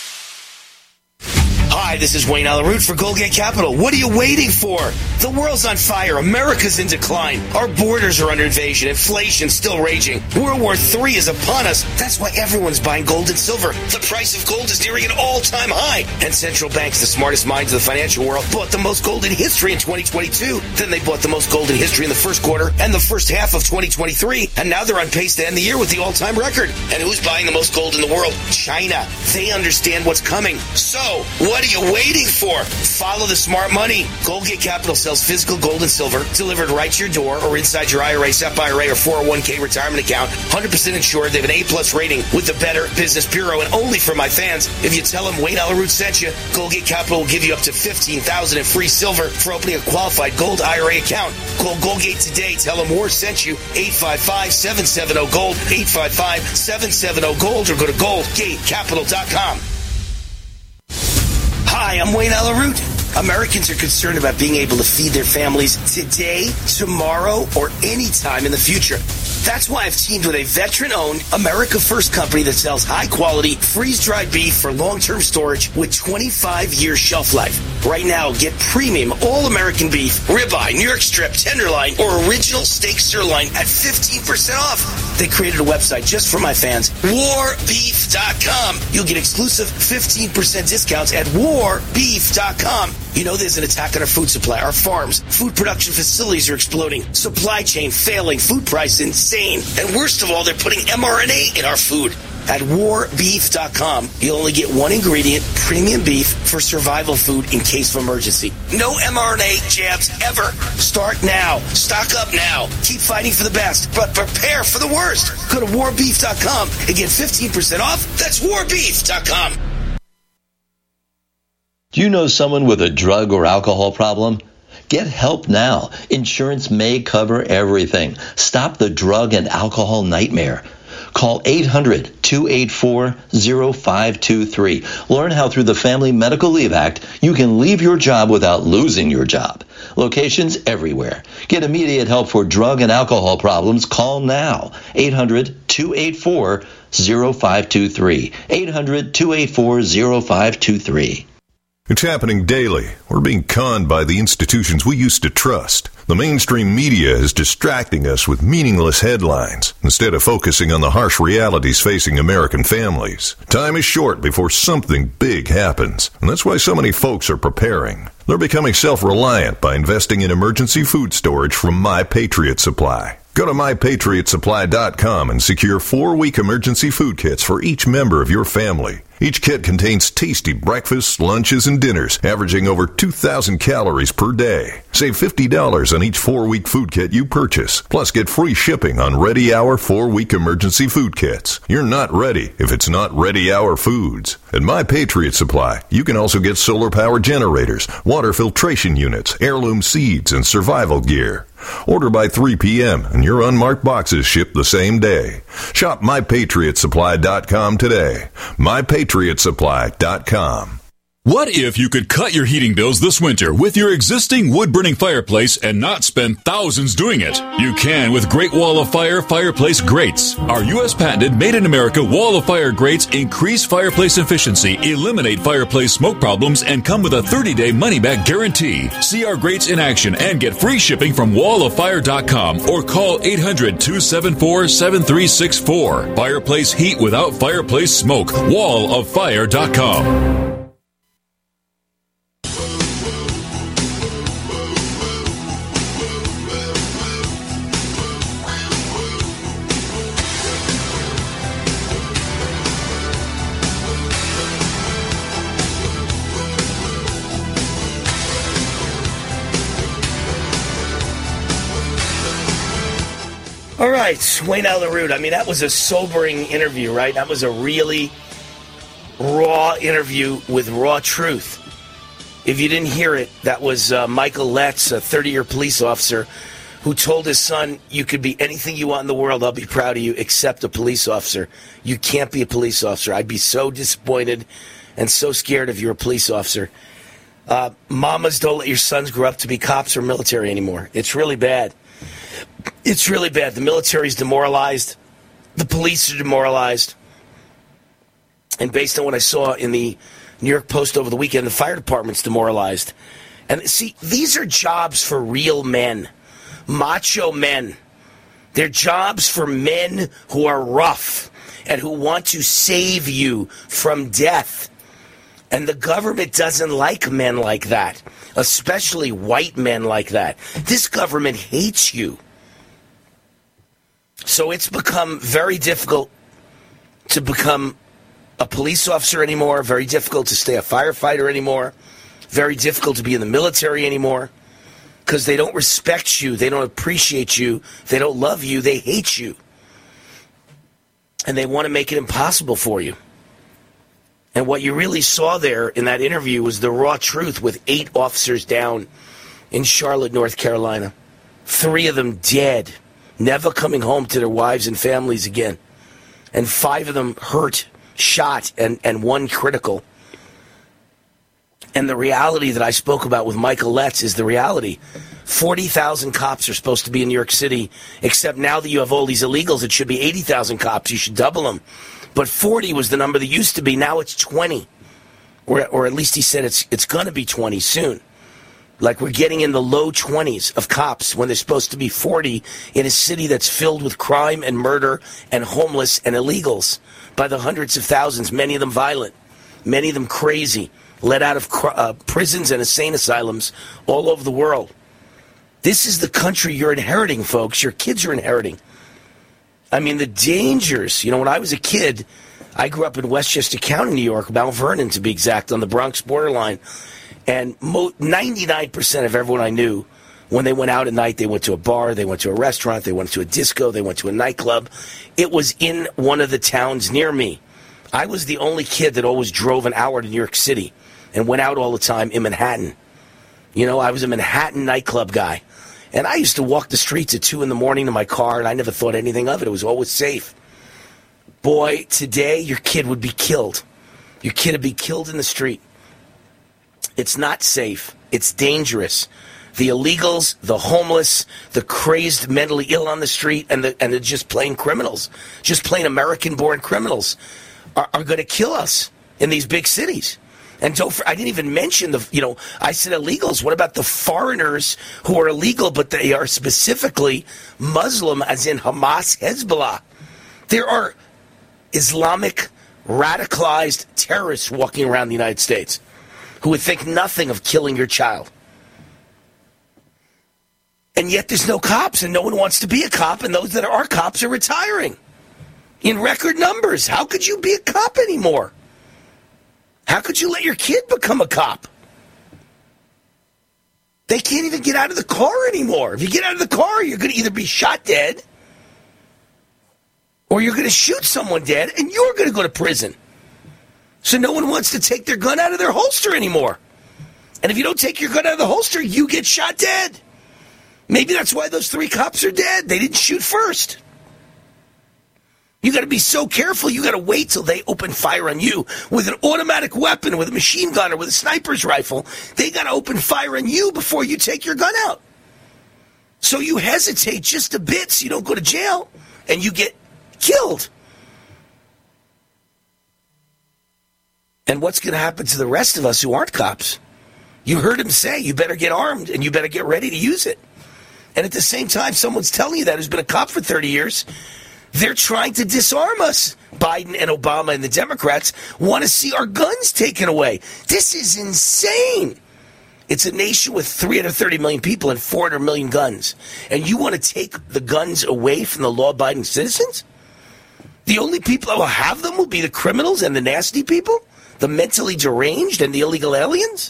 Hi, this is Wayne Allyn Root for Goldgate Capital. What are you waiting for? The world's on fire. America's in decline. Our borders are under invasion. Inflation's still raging. World War Three is upon us. That's why everyone's buying gold and silver. The price of gold is nearing an all-time high. And central banks, the smartest minds of the financial world, bought the most gold in history in twenty twenty-two. Then they bought the most gold in history in the first quarter and the first half of twenty twenty-three. And now they're on pace to end the year with the all-time record. And who's buying the most gold in the world? China. They understand what's coming. So, what are you waiting for? Follow the smart money. Goldgate Capital sells physical gold and silver delivered right to your door or inside your I R A, S E P I R A, or four oh one k retirement account. one hundred percent insured. They have an A-plus rating with the Better Business Bureau. And only for my fans, if you tell them Wayne Allyn Root sent you, Goldgate Capital will give you up to fifteen thousand dollars in free silver for opening a qualified gold I R A account. Call Goldgate today. Tell them War sent you. eight five five, seven seven zero, GOLD. eight five five, seven seven zero, GOLD. Or go to goldgate capital dot com. Hi, I'm Wayne Allyn Root. Americans are concerned about being able to feed their families today, tomorrow, or any time in the future. That's why I've teamed with a veteran-owned, America First company that sells high-quality, freeze-dried beef for long-term storage with twenty-five year shelf life. Right now, get premium all-American beef, ribeye, New York strip, tenderloin, or original steak sirloin at fifteen percent off. They created a website just for my fans, war beef dot com. You'll get exclusive fifteen percent discounts at war beef dot com. You know there's an attack on our food supply. Our farms, food production facilities are exploding. Supply chain failing. Food price insane. And worst of all, they're putting M R N A in our food. At war beef dot com, you'll only get one ingredient, premium beef, for survival food in case of emergency. No M R N A jabs ever. Start now. Stock up now. Keep fighting for the best, but prepare for the worst. Go to war beef dot com and get fifteen percent off. That's war beef dot com. Do you know someone with a drug or alcohol problem? Get help now. Insurance may cover everything. Stop the drug and alcohol nightmare. Call eight hundred, two eight four, zero five two three. Learn how through the Family Medical Leave Act, you can leave your job without losing your job. Locations everywhere. Get immediate help for drug and alcohol problems. Call now. eight hundred, two eight four, zero five two three. eight hundred, two eight four, zero five two three. It's happening daily. We're being conned by the institutions we used to trust. The mainstream media is distracting us with meaningless headlines instead of focusing on the harsh realities facing American families. Time is short before something big happens, and that's why so many folks are preparing. They're becoming self-reliant by investing in emergency food storage from My Patriot Supply. Go to my patriot supply dot com and secure four-week emergency food kits for each member of your family. Each kit contains tasty breakfasts, lunches, and dinners, averaging over two thousand calories per day. Save fifty dollars on each four-week food kit you purchase. Plus, get free shipping on Ready Hour four-week emergency food kits. You're not ready if it's not Ready Hour Foods. At My Patriot Supply, you can also get solar power generators, water filtration units, heirloom seeds, and survival gear. Order by three p.m. and your unmarked boxes ship the same day. Shop my patriot supply dot com today. my patriot supply dot com. What if you could cut your heating bills this winter with your existing wood-burning fireplace and not spend thousands doing it? You can with Great Wall of Fire fireplace grates. Our U S patented made-in-America Wall of Fire grates increase fireplace efficiency, eliminate fireplace smoke problems, and come with a thirty-day money-back guarantee. See our grates in action and get free shipping from wall of fire dot com or call eight hundred, two seven four, seven three six four. Fireplace heat without fireplace smoke. wall of fire dot com. All right, Wayne Allyn Root. I mean, that was a sobering interview, right? That was a really raw interview with raw truth. If you didn't hear it, that was uh, Michael Letts, a thirty-year police officer, who told his son, you could be anything you want in the world, I'll be proud of you, except a police officer. You can't be a police officer. I'd be so disappointed and so scared if you're a police officer. Uh, mamas, don't let your sons grow up to be cops or military anymore. It's really bad. It's really bad. The military's demoralized. The police are demoralized. And based on what I saw in the New York Post over the weekend, the fire department's demoralized. And see, these are jobs for real men. Macho men. They're jobs for men who are rough and who want to save you from death. And the government doesn't like men like that, especially white men like that. This government hates you. So it's become very difficult to become a police officer anymore, very difficult to stay a firefighter anymore, very difficult to be in the military anymore, because they don't respect you, they don't appreciate you, they don't love you, they hate you. And they want to make it impossible for you. And what you really saw there in that interview was the raw truth with eight officers down in Charlotte, North Carolina. Three of them dead, never coming home to their wives and families again. And five of them hurt, shot, and, and one critical. And the reality that I spoke about with Michael Letts is the reality. forty thousand cops are supposed to be in New York City, except now that you have all these illegals, it should be eighty thousand cops. You should double them. But forty was the number that used to be. Now it's twenty. Or, or at least he said it's it's going to be twenty soon. Like we're getting in the low twenties of cops when they're supposed to be forty in a city that's filled with crime and murder and homeless and illegals by the hundreds of thousands, many of them violent, many of them crazy, let out of cr- uh, prisons and insane asylums all over the world. This is the country you're inheriting, folks. Your kids are inheriting. I mean, the dangers. You know, when I was a kid, I grew up in Westchester County, New York, Mount Vernon to be exact, on the Bronx borderline. And mo- ninety-nine percent of everyone I knew, when they went out at night, they went to a bar, they went to a restaurant, they went to a disco, they went to a nightclub. It was in one of the towns near me. I was the only kid that always drove an hour to New York City and went out all the time in Manhattan. You know, I was a Manhattan nightclub guy. And I used to walk the streets at two in the morning to my car, and I never thought anything of it. It was always safe. boy, today your kid would be killed. Your kid would be killed in the street. It's not safe. It's dangerous. The illegals, the homeless, the crazed, mentally ill on the street, and the and the just plain criminals, just plain American-born criminals, are, are going to kill us in these big cities. And don't I didn't even mention the, you know, I said illegals. What about the foreigners who are illegal, but they are specifically Muslim, as in Hamas, Hezbollah? There are Islamic radicalized terrorists walking around the United States who would think nothing of killing your child. And yet there's no cops, and no one wants to be a cop, and those that are cops are retiring in record numbers. How could you be a cop anymore? How could you let your kid become a cop? They can't even get out of the car anymore. If you get out of the car, you're going to either be shot dead or you're going to shoot someone dead, and you're going to go to prison. So no one wants to take their gun out of their holster anymore. And if you don't take your gun out of the holster, you get shot dead. Maybe that's why those three cops are dead. They didn't shoot first. You got to be so careful. You got to wait till they open fire on you with an automatic weapon, with a machine gun, or with a sniper's rifle. They got to open fire on you before you take your gun out. So you hesitate just a bit so you don't go to jail and you get killed. And what's going to happen to the rest of us who aren't cops? You heard him say, you better get armed and you better get ready to use it. And at the same time, someone's telling you that who's been a cop for thirty years. They're trying to disarm us. Biden and Obama and the Democrats want to see our guns taken away. This is insane. It's a nation with three hundred thirty million people and four hundred million guns. And you want to take the guns away from the law-abiding citizens? The only people that will have them will be the criminals and the nasty people? The mentally deranged and the illegal aliens?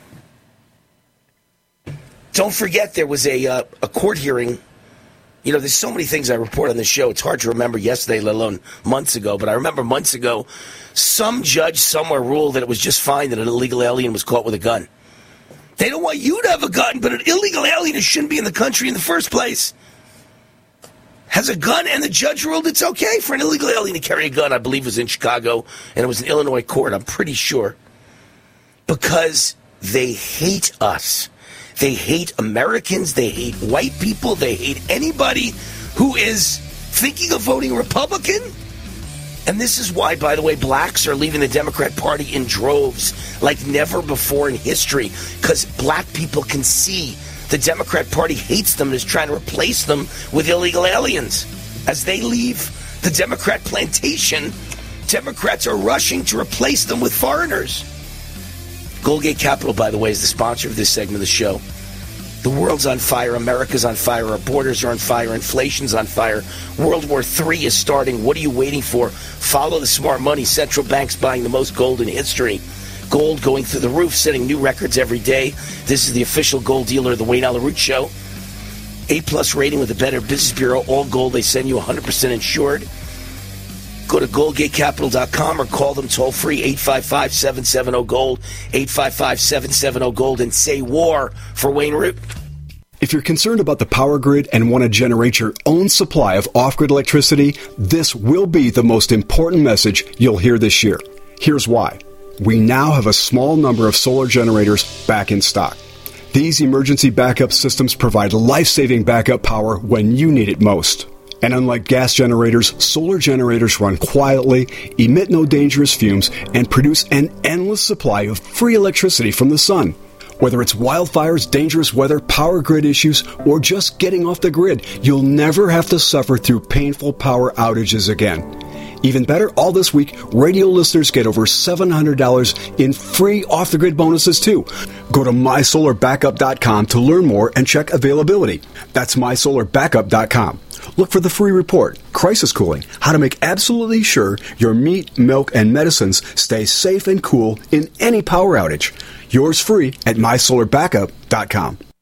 Don't forget there was a uh, a court hearing. You know, there's so many things I report on this show. It's hard to remember yesterday, let alone months ago. But I remember months ago, some judge somewhere ruled that it was just fine that an illegal alien was caught with a gun. They don't want you to have a gun, but an illegal alien who shouldn't be in the country in the first place has a gun, and the judge ruled it's okay for an illegal alien to carry a gun. I believe it was in Chicago, and it was an Illinois court, I'm pretty sure. Because they hate us. They hate Americans. They hate white people. They hate anybody who is thinking of voting Republican. And this is why, by the way, blacks are leaving the Democrat Party in droves like never before in history, because black people can see the Democrat Party hates them and is trying to replace them with illegal aliens. As they leave the Democrat plantation, Democrats are rushing to replace them with foreigners. Goldgate Capital, by the way, is the sponsor of this segment of the show. The world's on fire. America's on fire. Our borders are on fire. Inflation's on fire. World War Three is starting. What are you waiting for? Follow the smart money. Central banks buying the most gold in history. Gold going through the roof, setting new records every day. This is the official gold dealer of the Wayne Allyn Root Show. A-plus rating with the Better Business Bureau. All gold. They send you one hundred percent insured. Go to goldgate capital dot com or call them toll free, eight five five, seven seven zero, GOLD, eight five five, seven seven zero, GOLD, and say war for Wayne Root. If you're concerned about the power grid and want to generate your own supply of off-grid electricity, this will be the most important message you'll hear this year. Here's why. We now have a small number of solar generators back in stock. These emergency backup systems provide life-saving backup power when you need it most. And unlike gas generators, solar generators run quietly, emit no dangerous fumes, and produce an endless supply of free electricity from the sun. Whether it's wildfires, dangerous weather, power grid issues, or just getting off the grid, you'll never have to suffer through painful power outages again. Even better, all this week, radio listeners get over seven hundred dollars in free off-the-grid bonuses, too. Go to my solar backup dot com to learn more and check availability. That's my solar backup dot com. Look for the free report, Crisis Cooling, how to make absolutely sure your meat, milk, and medicines stay safe and cool in any power outage. Yours free at my solar backup dot com.